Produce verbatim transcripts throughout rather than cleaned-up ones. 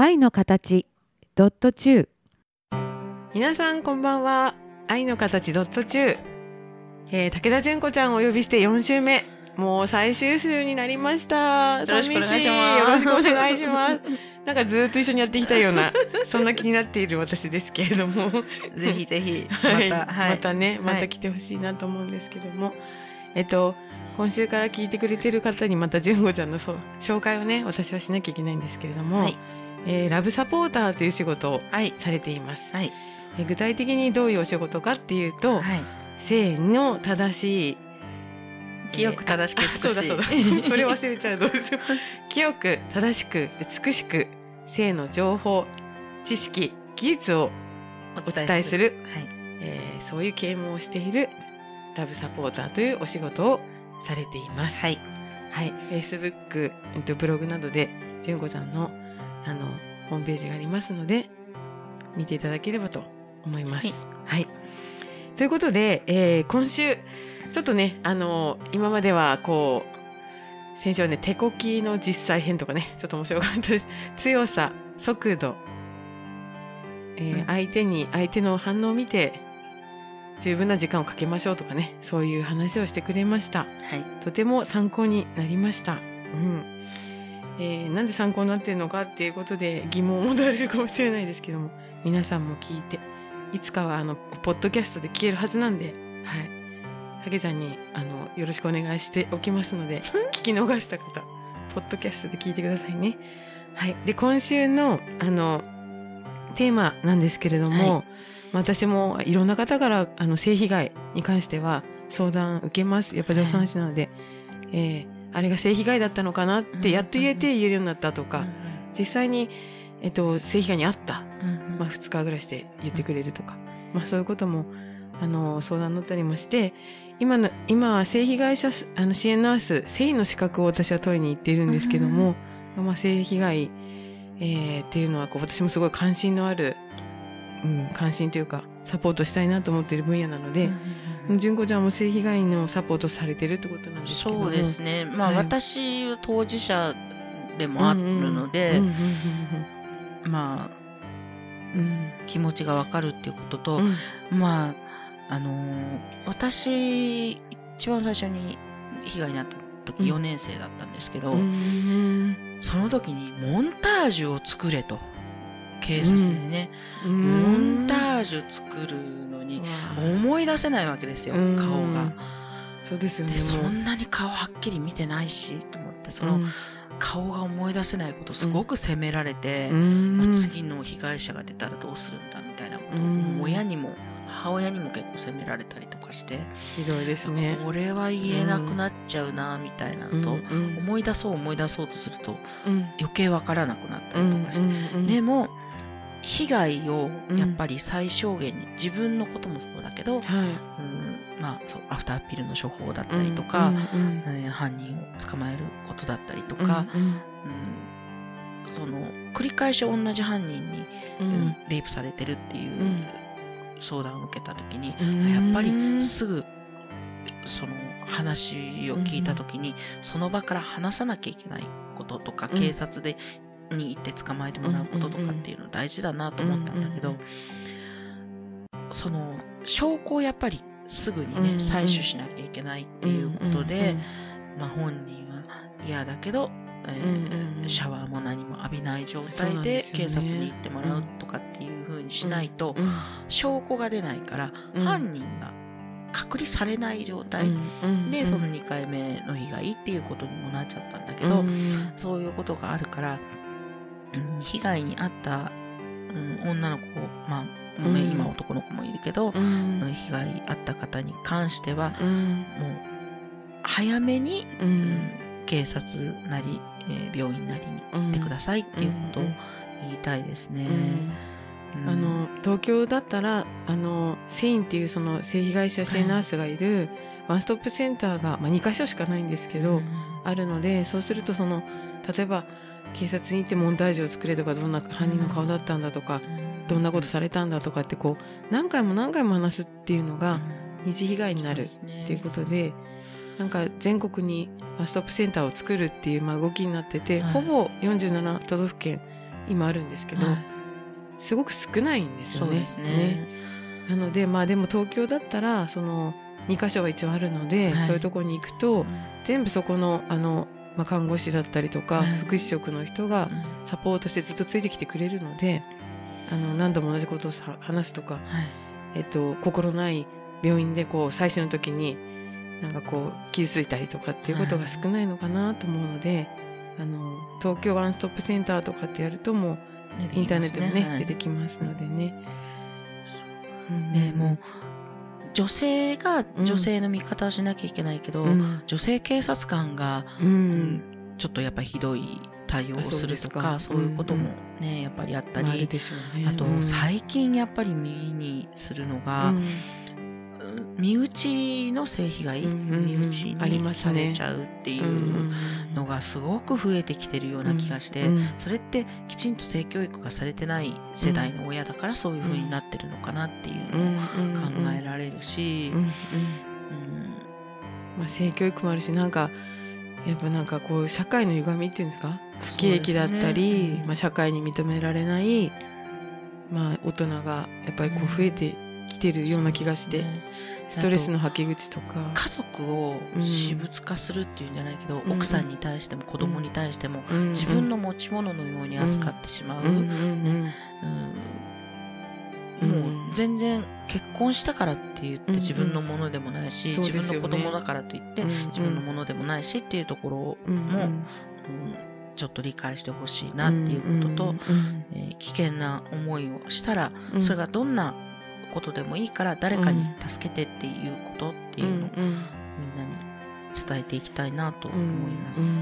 愛の形ドットチュー。皆さんこんばんは。愛の形ドットチュー、えー、武田純子ちゃんをお呼びしてよん週目、もう最終週になりました。 よろしくお願いします。 よろしくお願いしますなんかずっと一緒にやっていきたいようなそんな気になっている私ですけれどもぜひぜひまた、 はいはい、 またねまた来てほしいなと思うんですけども、はい、えっと今週から聞いてくれてる方にまた純子ちゃんのそう紹介をね私はしなきゃいけないんですけれども、はい、えー、ラブサポーターという仕事をされています、はい、えー、具体的にどういうお仕事かっていうと、はい、性の正しい清く正しく美しい、 そうだそうだそれ忘れちゃうどうしよう清く正しく美しく性の情報知識技術をお伝えする、はい、えー、そういう啓蒙をしているラブサポーターというお仕事をされています。はい、はい、Facebook、えっと、ブログなどで純子ちゃんのあのホームページがありますので見ていただければと思います。はい、はい、ということで、えー、今週ちょっとねあの今まではこう先週はね手こきの実際編とかねちょっと面白かったです。強さ、速度、えーうん、相手に相手の反応を見て十分な時間をかけましょうとかね、そういう話をしてくれました。はい、とても参考になりました。うん、えー、なんで参考になっているのかっていうことで疑問を持たれるかもしれないですけども、皆さんも聞いていつかはあのポッドキャストで聞けるはずなんで、はい、ハゲちゃんにあのよろしくお願いしておきますので聞き逃した方ポッドキャストで聞いてくださいね。はい、で今週のあのテーマなんですけれども、はい、私もいろんな方からあの性被害に関しては相談受けます。やっぱ助産師なので、はい、えー、あれが性被害だったのかなってやっと言えて言えるようになったとか、うんうん、実際に、えっと、性被害にあった、うんうん、まあ、ふつかぐらいして言ってくれるとか、まあ、そういうこともあの相談に乗ったりもして、今の今は性被害者あの支援ナース性の資格を私は取りに行っているんですけども、うん、まあ、性被害、えー、っていうのはこう私もすごい関心のある、うん、関心というかサポートしたいなと思っている分野なので、うん、純子ちゃんも性被害のサポートされてるってことなんですけども。 そうですね、まあ、はい、私は当事者でもあるので、まあ、うん、気持ちがわかるっていうことと、うん、まああのー、私一番最初に被害に遭った時よねん生だったんですけど、うん、その時にモンタージュを作れと警察にね、うん、モンタージュ作るのに思い出せないわけですよ、うん、顔が。 そうですよね。 でそんなに顔はっきり見てないしと思って、その顔が思い出せないことすごく責められて、うん、まあ、次の被害者が出たらどうするんだみたいなことを、うん、親にも母親にも結構責められたりとかして、 ひどいですね。 これは言えなくなっちゃうなみたいなのと、うん、思い出そう思い出そうとすると、うん、余計わからなくなったりとかして、うんうんうん、でも被害をやっぱり最小限に、自分のこともそうだけど、はい、うん、まあ、そうアフターピルの処方だったりとか、うんうんうん、犯人を捕まえることだったりとか、うんうんうん、その繰り返し同じ犯人に、うんうん、レイプされてるっていう相談を受けた時に、うん、やっぱりすぐその話を聞いた時に、うん、その場から話さなきゃいけないこととか、うん、警察でに行って捕まえてもらうこととかっていうの大事だなと思ったんだけど、うんうんうん、その証拠をやっぱりすぐにね、うんうん、採取しなきゃいけないっていうことで、うんうんうん、まあ、本人は嫌だけど、えーうんうん、シャワーも何も浴びない状態で警察に行ってもらうとかっていう風にしないと、うんうん、証拠が出ないから、うん、犯人が隔離されない状態、うんうん、でそのにかいめの被害っていうことにもなっちゃったんだけど、うん、そういうことがあるから、うん、被害に遭った、うん、女の子、まあ、うん、今男の子もいるけど、うん、被害遭った方に関しては、うん、もう早めに、うん、警察なり、えー、病院なりに行ってくださいっていうことを言いたいですね。 うんうん、あの東京だったらあのセインっていうその性被害者支援ナースがいるワンストップセンターが、まあ、にかしょしかないんですけど、うん、あるので、そうするとその例えば警察に行ってモンタージュを作れとか、どんな犯人の顔だったんだとか、うん、どんなことされたんだとかってこう何回も何回も話すっていうのが二次被害になるっていうことで、なんか全国にワンストップセンターを作るっていうまあ動きになってて、はい、ほぼよんじゅうなな都道府県今あるんですけど、はい、すごく少ないんですよね。 そうですね。 なので、まあでも東京だったらそのにかしょは一応あるので、はい、そういうところに行くと、うん、全部そこのあの、まあ、看護師だったりとか、はい、福祉職の人がサポートしてずっとついてきてくれるので、あの何度も同じことを話すとか、はい、えっと、心ない病院でこう最初の時になんかこう傷ついたりとかっていうことが少ないのかなと思うので、はい、あの東京ワンストップセンターとかってやるともうインターネットでもね、はい、出てきますのでね。 うん、でも女性が女性の味方をしなきゃいけないけど、うん、女性警察官が、うんうん、ちょっとやっぱりひどい対応をするとか、そういうこともね、うんうん、やっぱりあったり、まあ、あるでしょうね。あと、うん、最近やっぱり耳にするのが、うん、身内の性被害、うんうんうん、身内にされちゃうっていうのがすごく増えてきてるような気がして、うんうん、それってきちんと性教育がされてない世代の親だからそういう風になってるのかなっていうのを考えられるし、 性教育もあるし、なんかやっぱなんかこう社会の歪みっていうんですか、不景気だったり、ね、まあ、社会に認められない、まあ、大人がやっぱりこう増えてきてるような気がして、うん、ストレスの吐き口とか家族を私物化するっていうんじゃないけど、うん、奥さんに対しても子供に対しても、うん、自分の持ち物のように扱ってしまう、もう全然結婚したからって言って自分のものでもないし、うんうん、自分の子供だからといって自分のものでもないしっていうところも、うんうん、ちょっと理解してほしいなっていうことと、うんうん、えー、危険な思いをしたら、うん、それがどんなことでもいいから誰かに助けてっていうことっていうのをみんなに伝えていきたいなと思います、うんうん、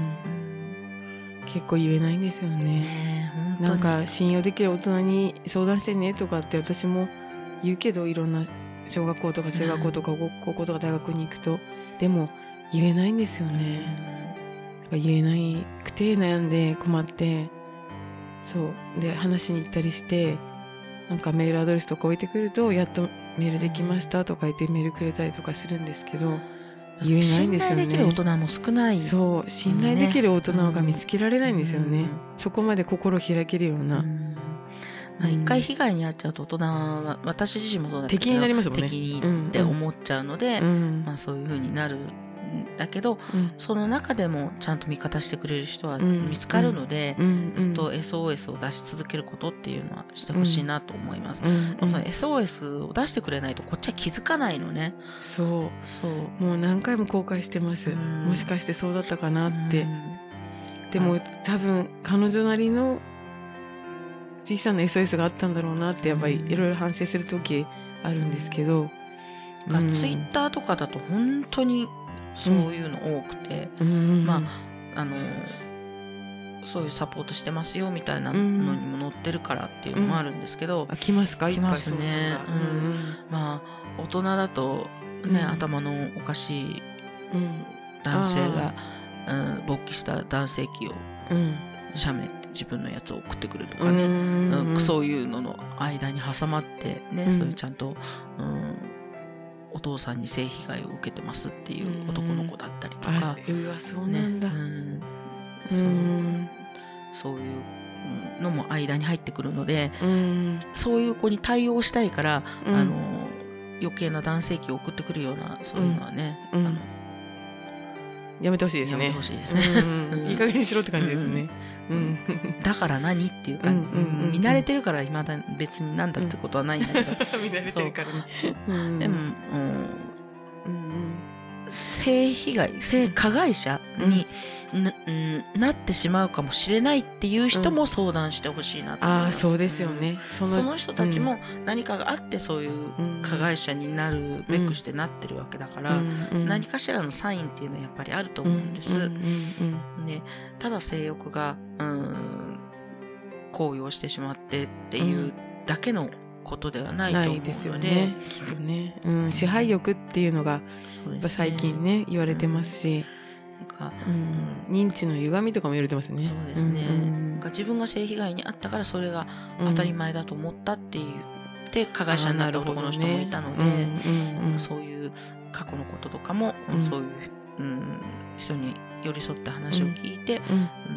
結構言えないんですよね。ね、なんか信用できる大人に相談してねとかって私も言うけど、いろんな小学校とか中学校とか高校とか大学に行くと、でも言えないんですよね、うん、言えないくて悩んで困って、そうで話に行ったりして、なんかメールアドレスとか置いてくると、やっとメールできましたとか言ってメールくれたりとかするんですけど、言えないんですよね。 信頼できる大人も少ない、 そう信頼できる大人が見つけられないんですよね、うん、そこまで心開けるような、うん、 まあ、一回被害に遭っちゃうと大人は、私自身もそうだけど敵になりますもんね。 敵って思っちゃうので、うん、まあ、そういう風になるだけど、うん、その中でもちゃんと味方してくれる人は見つかるので、うん、ずっと エスオーエス を出し続けることっていうのはしてほしいなと思います、うんうん、その エスオーエス を出してくれないとこっちは気づかないのね。 そうそうもう何回も後悔してます、うん、もしかしてそうだったかなって、うん、でも多分彼女なりの小さな エスオーエス があったんだろうなってやっぱりいろいろ反省する時あるんですけど、 うん、ツイッターとかだと本当にそういうの多くて、うん、まああのそういうサポートしてますよみたいなのにも載ってるからっていうのもあるんですけど、 うん、あ来ますか？ 来ますね、うんうん、まあ大人だとね、うん、頭のおかしい男性が、うん、勃起した男性器を写メって自分のやつを送ってくるとかね、うん、そういうのの間に挟まってね、うん、そういうちゃんと、うん、お父さんに性被害を受けてますっていう男の子だったりとか、 うわそうなんだ、ね、うん、 そう、そういうのも間に入ってくるので、うん、そういう子に対応したいから、うん、あの余計な男性器を送ってくるようなそういうのはね、うん、あのやめてほしいですね。 やめてほしいですね、 うん、いい加減にしろって感じですね、うんうん、 だから何っていうか、うんうんうん、見慣れてるから今だ別になんだってことはないんだけど、 うん、見慣れてるからね、 うん、でも、うんうん、性被害性加害者に な,、うん、なってしまうかもしれないっていう人も相談してほしいなと思います、 うん、あそうですよね、 その、その人たちも何かがあってそういう加害者になるべくしてなってるわけだから、うんうん、何かしらのサインっていうのはやっぱりあると思うんです、うんうんうん、でただ性欲が、うん、高揚してしまってっていうだけのことではないと思うの で,、うん、ですよね、 きっとね、うん、支配欲っていうのがやっ最近ね言われてますし、なんか、うん、認知の歪みとかも言われてますね。 そうですね、うん、自分が性被害に遭ったからそれが当たり前だと思ったっていう、うん、で加害者になった男の人もいたので、ね、うんうんうん、そういう過去のこととかも、うん、そういう、うん、人に寄り添って話を聞いて、うんうん、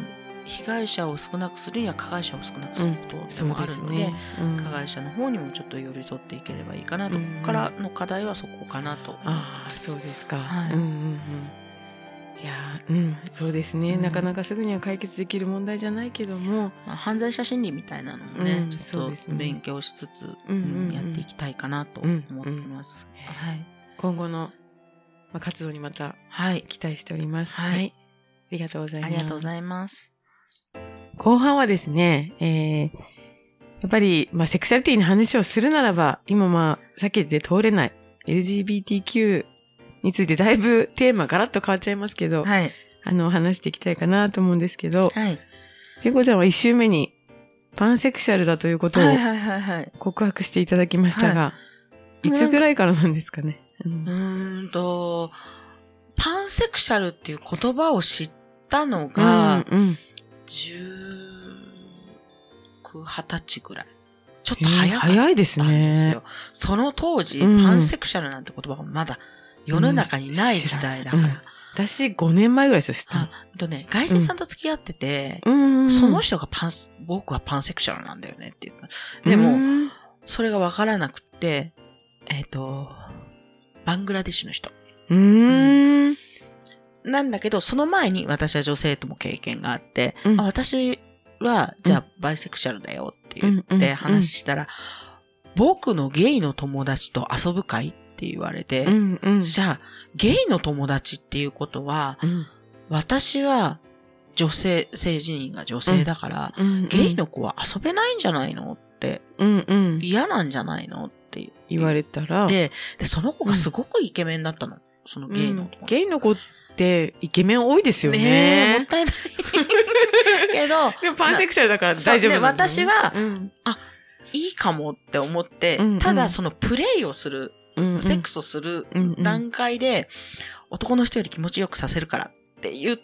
被害者を少なくするには加害者を少なくすることもあるので、うん、でね、うん、加害者の方にもちょっと寄り添っていければいいかなと、うん、ここからの課題はそこかなと思います。 あ、そうですか、はい、うんうんうん、いや、うん、そうですね、うん、なかなかすぐには解決できる問題じゃないけども、 まあ、犯罪者心理みたいなのもね、うん、ちょっと勉強しつつ、うんうんうん、やっていきたいかなと思ってます、うんうん、はい、 今後の活動にまた期待しております。 はい、はい、 ありがとうございます。 ありがとうございます。 後半はですね、えー、やっぱり、まあ、セクシャリティの話をするならば、今まあ、避けて通れない エルジービーティーキュー についてだいぶテーマガラッと変わっちゃいますけど、はい、あの、話していきたいかなと思うんですけど、はい、純子ちゃんはいっ週目にパンセクシャルだということを告白していただきましたが、はい、いつぐらいからなんですかね。 うーんと、パンセクシャルっていう言葉を知ったのが、うんうん、じゅうきゅう、はたちぐらい。ちょっと早かったんですよ。 早いですね。 その当時、うん、パンセクシャルなんて言葉がまだ世の中にない時代だから。うんうん、 私ごねんまえぐらいですよ、知ったの。 あとね、外人さんと付き合ってて、うん、その人がパン、僕はパンセクシャルなんだよねって言った。でも、うん、それがわからなくて、えっと、バングラデシュの人。うーん。なんだけど、その前に私は女性とも経験があって、うん、あ、私は、じゃあ、バイセクシャルだよって言って話したら、うんうんうん、僕のゲイの友達と遊ぶ会って言われて、うんうん、じゃあ、ゲイの友達っていうことは、うん、私は女性、性自認が女性だから、うんうんうん、ゲイの子は遊べないんじゃないのって、うんうん、嫌なんじゃないのって言われたら、 で、で、その子がすごくイケメンだったの。そのゲイの子、 うん。ゲイの子ってイケメン多いですよね。 ねえ、もったいない。けど、 でもパンセクシャルだから大丈夫なんですよね。私は、うん、あ、いいかもって思って、うんうん、ただそのプレイをする、うんうん、セックスをする段階で、うんうん、男の人より気持ちよくさせるからって言って、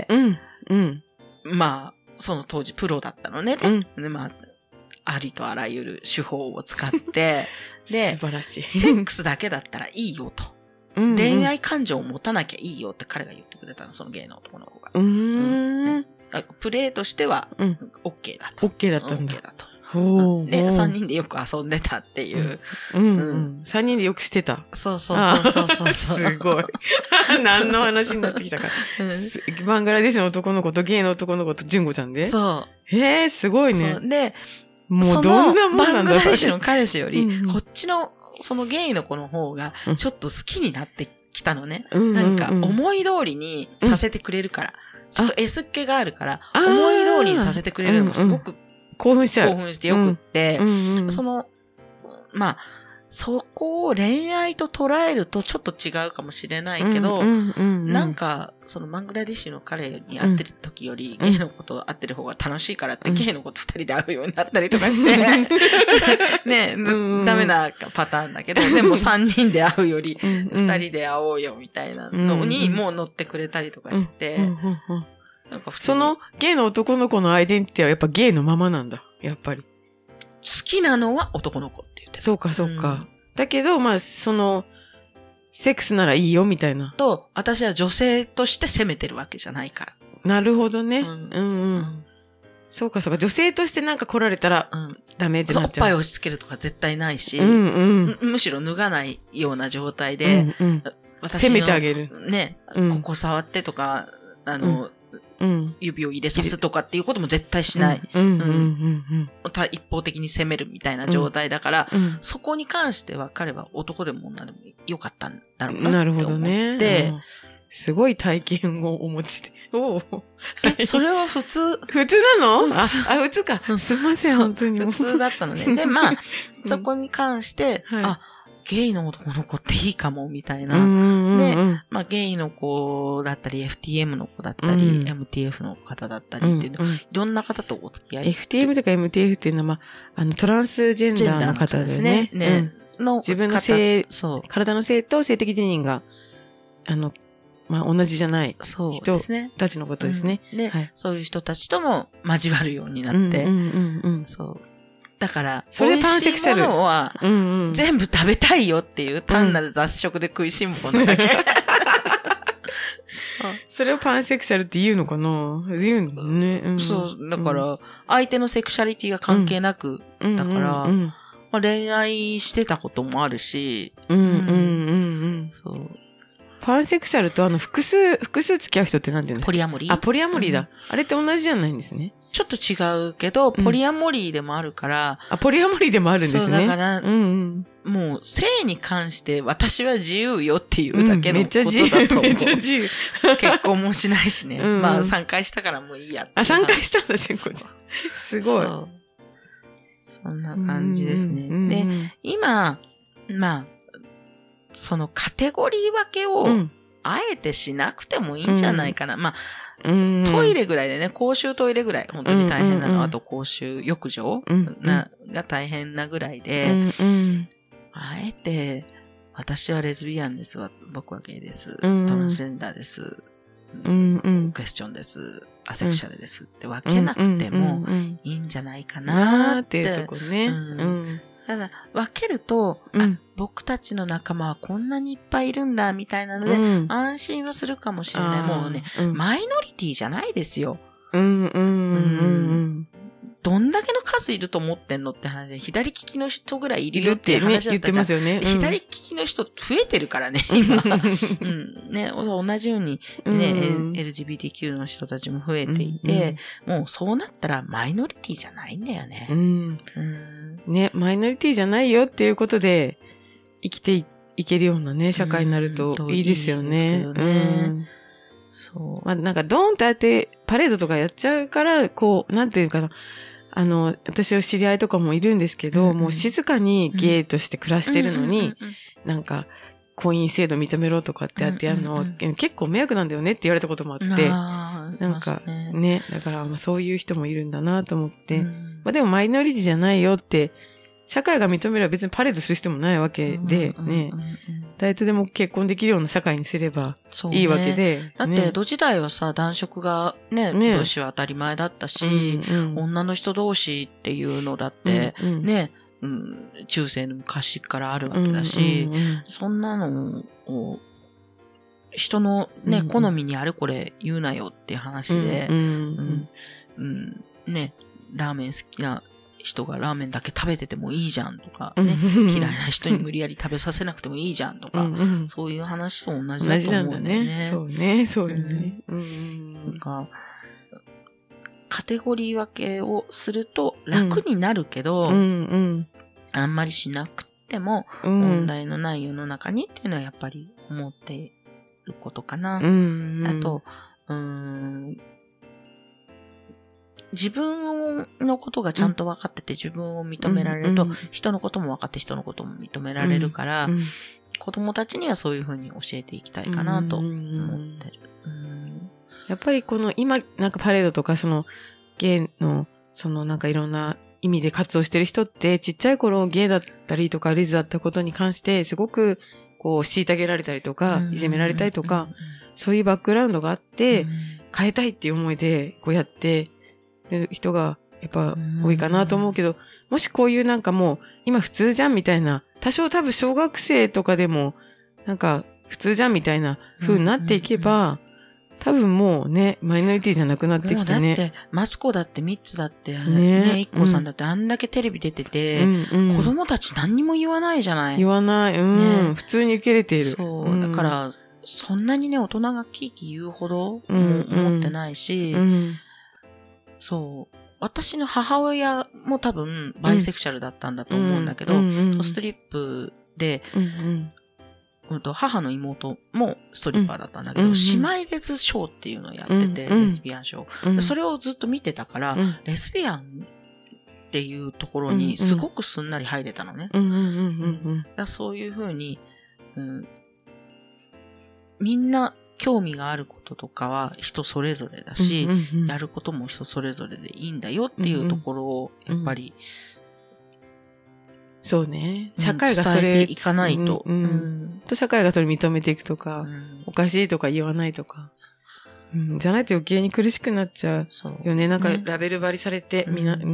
うんうん、まあ、その当時プロだったのね。うん、で、まあ、ありとあらゆる手法を使って、で、 素晴らしい。 セックスだけだったらいいよと。うんうん、恋愛感情を持たなきゃいいよって彼が言ってくれたの、そのゲイの男の子が。うーん、うんね、プレイとしては、OK だと。 OK だったんだ。 OK だと。ほうで、三人でよく遊んでたっていう。うん。うんうん、三人でよくしてた。 そうそうそうそうそうそう。 すごい。何の話になってきたか。うん、バングラデシュの男の子とゲイの男の子と純子ちゃんで。 そう。 へえ、すごいね。 で、 もうどんなもんなんだろう。 バングラデシュの彼氏より、うん、こっちの、そのゲイの子の方が、ちょっと好きになってきたのね。うん、なんか、思い通りにさせてくれるから。うん、ちょっと S っ気があるから、思い通りにさせてくれるのがすごく、うんうん、 興奮しちゃう。 興奮してよくって、うんうんうん、その、まあ、そこを恋愛と捉えるとちょっと違うかもしれないけど、うんうんうんうん、なんか、そのバングラデシュの彼に会ってる時より、うん、ゲイの子と会ってる方が楽しいからって、うん、ゲイの子と二人で会うようになったりとかして、ね、うんうん、ダメなパターンだけど、でも三人で会うより、二人で会おうよみたいなのにもう乗ってくれたりとかして、 なんかそのゲイの男の子のアイデンティティはやっぱゲイのままなんだ、やっぱり。 好きなのは男の子って言ってた。 そうか、そうか。うん、だけど、まあ、その、セックスならいいよ、みたいな。 と、私は女性として責めてるわけじゃないから。 なるほどね。うん、うん、うん。そうか、そうか。女性としてなんか来られたら、うん、ダメってなっちゃう。 おっぱい押し付けるとか絶対ないし、うんうんむ、むしろ脱がないような状態で、うんうん、私の責めてあげる。 ね、うん、ここ触ってとか、あの、うんうん、指を入れさすとかっていうことも絶対しない。一方的に責めるみたいな状態だから、うん、そこに関しては彼は男でも女でもよかったんだろうなって思って。なるほどね。で、うん、 すごい体験をお持ちで。おえ、それは普通。 普通なの？あ、あ、普通か。すいません、本当に。 普通だったのね。で、まあ、そこに関して、はい、あ、ゲイの男の子っていいかも、みたいな。で、まあ、ゲイの子だったり、エフティーエム の子だったり、うん、エムティーエフ の方だったりっていうの、うんうん、いろんな方とお付き合い。 エフティーエム とか エムティーエフ っていうのは、まあ、あの、トランスジェンダーの方ですね。ね。うん、の自分の性、そう。体の性と性的自認が、あの、まあ、同じじゃない人たちのことですね。 で、はい、そういう人たちとも交わるようになって、うんうんうんうん、そう。だから、それパンセクシャル。美味しいものは、全部食べたいよっていう単なる雑食で食いしん坊なだけ。 それをパンセクシャルって言うのかな？言うのね、うん。 そう、だから、相手のセクシャリティが関係なく、うん、だから、うんうんうんまあ、恋愛してたこともあるし、 うんうんうんうん。 そう。 パンセクシャルとあの複数、複数付き合う人ってなんて言うんですか？ ポリアモリー。 あ、ポリアモリーだ、うん。あれって同じじゃないんですね。 ちょっと違うけど、ポリアモリーでもあるから、 うん、あ、ポリアモリーでもあるんですね。 そう、だから、 うんうん、 もう、性に関して私は自由よっていうだけのことだと思う。 めっちゃ自由。 結婚もしないしね。うん、まあ、さんかいしたからもういいやって。 あ、さんかいしたんだ、チェンコちゃん。すごい。 そう。そんな感じですね。うんうん、で、今、まあ、そのカテゴリー分けを、あえてしなくてもいいんじゃないかな。うん、まあ、うん、トイレぐらいでね、公衆トイレぐらい、本当に大変なの。うんうん、あと公衆浴場、うんうん、なが大変なぐらいで、うんうん、あえて、私はレズビアンです。僕はゲイです。うん、トランスジェンダーです。うんうん、クエスチョンです。アセクシャルです。って分けなくてもいいんじゃないかなって。 っていうとこね。うんうんただ、分けると、うん、あ、僕たちの仲間はこんなにいっぱいいるんだ、みたいなので、うん、安心はするかもしれない。もうね、うん、マイノリティじゃないですよ。 うん、うん、うん。 どんだけの数いると思ってんのって話で、左利きの人ぐらいいるよっていう話だったじゃん。 ね、言ってますよね。 うん、左利きの人増えてるからね、今。うん、ね、同じように、ね、うん、エルジービーティーキュー の人たちも増えていて、うんうん、もうそうなったらマイノリティじゃないんだよね。 うんうん、ね、マイノリティじゃないよっていうことで、生きて い, いけるようなね、社会になるといいですよね。うん、いいですけどね。うんそう。まあ、なんかドーンってあってパレードとかやっちゃうから、こう、なんていうかな。あの、私の知り合いとかもいるんですけど、うんうん、もう静かにゲイとして暮らしてるのに、うんうんうんうん、なんか、婚姻制度認めろとかってやってやるのは、うんうんうん、結構迷惑なんだよねって言われたこともあって、なんかね、ね、だからそういう人もいるんだなと思って、うん、まあでもマイノリティじゃないよって、社会が認めれば別にパレードする必要もないわけで、ね、うんうんうん、誰とでも結婚できるような社会にすればいいわけで。 ね、だって、江戸時代はさ、男色がね、ね武士は当たり前だったし、うんうん、女の人同士っていうのだって、うんうん、ね、うん、中世の昔からあるわけだし、うんうんうん、そんなのを、人のね、うんうん、好みにあれこれ言うなよっていう話で、うんうんうんうん、ね、ラーメン好きな、人がラーメンだけ食べててもいいじゃんとか、ね、嫌いな人に無理やり食べさせなくてもいいじゃんとか、うんうん、そういう話と同じだと思うんだよね。 そうね、そうよね。うん、 なんかカテゴリー分けをすると楽になるけど、うんうん、あんまりしなくても問題のない世の中にっていうのはやっぱり思っていることかな。うんうん、あと、うーん自分のことがちゃんと分かってて自分を認められると、うんうん、人のことも分かって人のことも認められるから、うんうん、子供たちにはそういうふうに教えていきたいかなと思ってる。うん、 やっぱりこの今なんかパレードとかそのゲイのそのなんかいろんな意味で活動してる人ってちっちゃい頃ゲイだったりとかレズだったことに関してすごくこう虐げられたりとか、うん、いじめられたりとか、うん、そういうバックグラウンドがあって、うん、変えたいっていう思いでこうやってる人がやっぱ多いかなと思うけど、もしこういうなんかもう今普通じゃんみたいな、多少多分小学生とかでもなんか普通じゃんみたいな風になっていけば、多分もうね、マイノリティじゃなくなってきてね。 だって、マツコだってミッツだってね、ね、イッコさんだってあんだけテレビ出てて、うんうん、子供たち何にも言わないじゃない。 言わない。うん。ね、普通に受け入れている。 そう。うん、だから、そんなにね、大人がキーキー言うほど思ってないし、うんうんそう。私の母親も多分バイセクシャルだったんだと思うんだけど、うんうんうん、ストリップで、うんうん、母の妹もストリッパーだったんだけど、うんうん、姉妹レズショーっていうのをやってて、うんうん、レズビアンショー、うん。それをずっと見てたから、うん、レズビアンっていうところにすごくすんなり入れたのね。そういうふうに、うん、みんな、興味があることとかは人それぞれだし、うんうんうん、やることも人それぞれでいいんだよっていうところを、やっぱり、 うん、そうね。社会がそれ、 伝えていかないと、 うんうん。と社会がそれ認めていくとか、うん、おかしいとか言わないとか。うん、じゃないと余計に苦しくなっちゃうよね。なんかラベル張りされて、みんなね、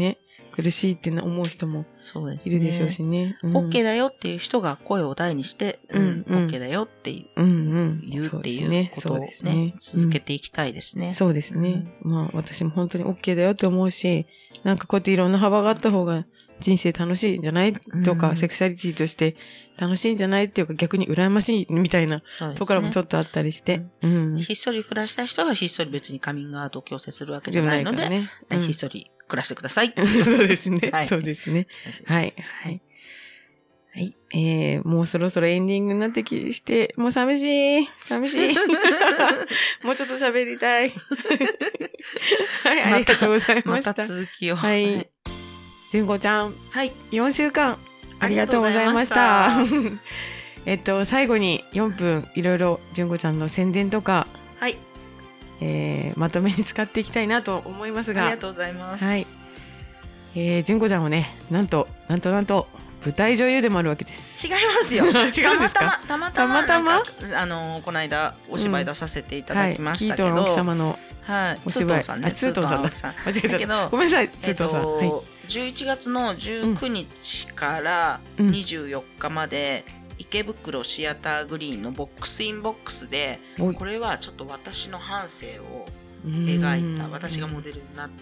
苦しいって思う人もいるでしょうしね。 うん、OK だよっていう人が声を大にして、うんうん、OK だよっていう、うんうん、言うっていうことをね、ね続けていきたいですね。 うん、そうですね。うん、まあ私も本当に OK だよって思うし、なんかこうやっていろんな幅があった方が人生楽しいんじゃないとか、うん、セクシャリティとして楽しいんじゃないっていうか逆に羨ましいみたいなところもちょっとあったりして。 うんうん、ひっそり暮らしたい人はひっそり別にカミングアウトを強制するわけじゃないので、ねうん、ひっそり暮らしてください。 そうですね。はい、そうですね。 はい。 はい。はい。えー、もうそろそろエンディングになってきして、もう寂しい。寂しい。もうちょっと喋りたい。はい、ありがとうございました。 また続きを。 はい。純子ちゃん。 はい。 よんしゅうかん、ありがとうございました。えっと、最後によんぷん、いろいろ純子ちゃんの宣伝とか、 はい。 えー、まとめに使っていきたいなと思いますが。 ありがとうございます。 はい。えー、純子ちゃんはね、なんと、なんとなんと、舞台女優でもあるわけです。 違いますよ。違うんですか？ たまたま、たまたま、あの、この間、お芝居出させていただきましたけど、うんはい、 キートの奥様のお芝居。 ツートンさんね。 ツートンさんだ。間違えちゃった。ごめんなさい、ツートンさん。はい、 じゅういちがつのじゅうくにちからにじゅうよっかまで、うん、池袋シアターグリーンのボックスインボックスで、これはちょっと私の半生を描いた、私がモデルになった、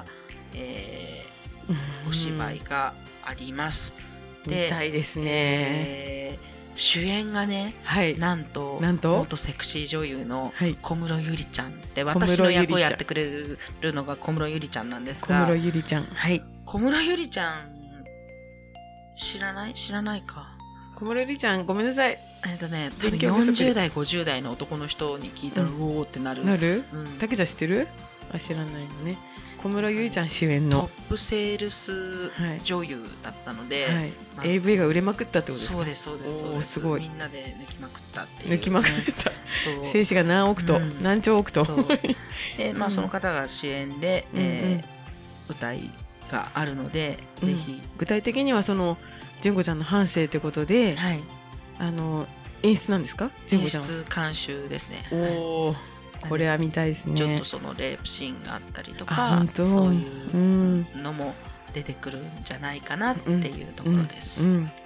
えー、お芝居があります。 で、見たいですね、 えー、主演がね、はい、なんとなんと元セクシー女優の小室ゆりちゃんで、はい、私の役をやってくれるのが小室ゆりちゃんなんですが、 小室ゆりちゃん、はい、 小室ゆりちゃん知らない知らないか。 小室ゆりちゃんごめんなさい。 えっとね、多分よんじゅうだいごじゅうだいの男の人に聞いたら、うん、おーってなる。 なる？うん、だけじゃ知ってる？あ、知らないのね。小室ゆりちゃん主演のトップセールス女優だったので、はいはいまあ、エーブイ が売れまくったってことですか？ そうですそうですそうです。すごいみんなで抜きまくったっていう、 ね、抜きまくった精子が何億と、うん、何兆億とで、まあ、その方が主演で、うんえーうん、舞台があるので、うん、ぜひ具体的にはその純子ちゃんの半生ということで、はい、あの演出なんですか？ 演出監修ですね。 おー、これは見たいですね。 ちょっとそのレイプシーンがあったりとか、そういうのも出てくるんじゃないかなっていうところです。うんうんうんはい、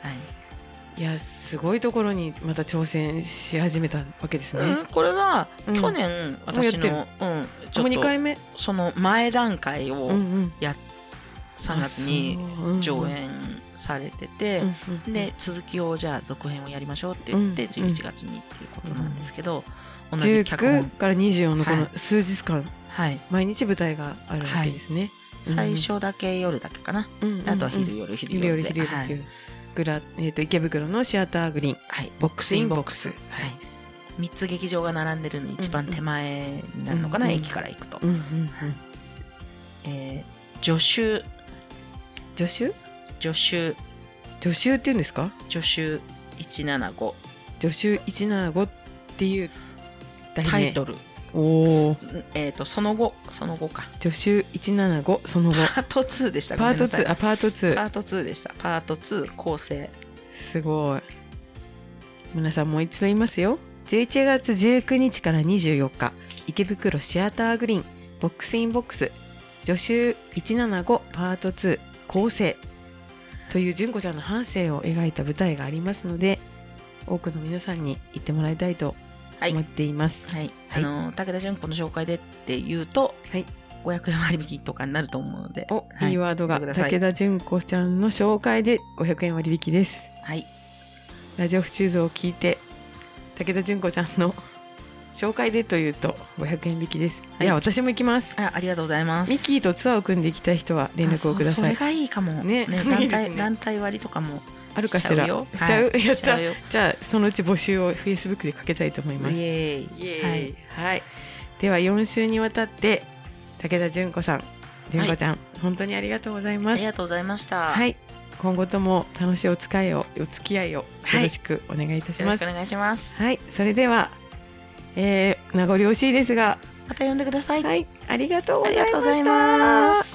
いやすごいところにまた挑戦し始めたわけですね。 うん、これは去年、うん、私の、うん、ちょっとにかいめその前段階をやっ、うんうん、さんがつに上演されてて、うんうん、で続きをじゃあ続編をやりましょうって言って、うん、じゅういちがつにっていうことなんですけど。うんうんじゅうきゅうからにじゅうよんのこの数日間、はい、毎日舞台があるわけですね、 はい、最初だけ夜だけかな、うん、あとは昼夜昼夜で、 昼夜昼夜、グラえー、と池袋のシアターグリーン、はい、ボックスインボックス、はい、 みっつ劇場が並んでるの一番手前になるのかな、うんうん、駅から行くと、うんうんうんえー、助手助手助手助手っていうんですか？ 助手いちななご助手いちななごっていうタイトル。 おお。 えっ、ー、とその後その後か。 助手いちななごその後。 パートツーでした。 パートツーあパートツー。 パートツーでした。パートツー構成。 すごい。皆さんもう一度言いますよ。じゅういちがつじゅうくにちからにじゅうよっか池袋シアターグリーンボックスインボックス助手いちななごパートツー構成という純子ちゃんの半生を描いた舞台がありますので、多くの皆さんに行ってもらいたいと思っています。 はい。はい、あの武田純子の紹介でっていうと、はい、ごひゃくえん割引とかになると思うので、 お、はい、いいワードが武田純子ちゃんの紹介でごひゃくえん割引です。 はい。 ラジオ府中像を聞いて武田純子ちゃんの紹介でというとごひゃくえん引きです。はい、いや私も行きます。 あ、ありがとうございます。 ミッキーとツアーを組んで行きたい人は連絡をください。 そ, それがいいかも ね, ね, 団体ね団体割とかもあるかしら。しちゃうよ。しちゃう、はい、やったじゃあそのうち募集を フェイスブック でかけたいと思います。イエーイイエーイ、はいはい、ではよん週にわたって武田純子さん純子ちゃん、はい、本当にありがとうございます。ありがとうございました。 はい、今後とも楽しいお使いをお付き合いをよろしくお願いいたします。はい、よろしくお願いします。 はい、それでは、えー、名残惜しいですがまた呼んでください。 はい、ありがとうございました。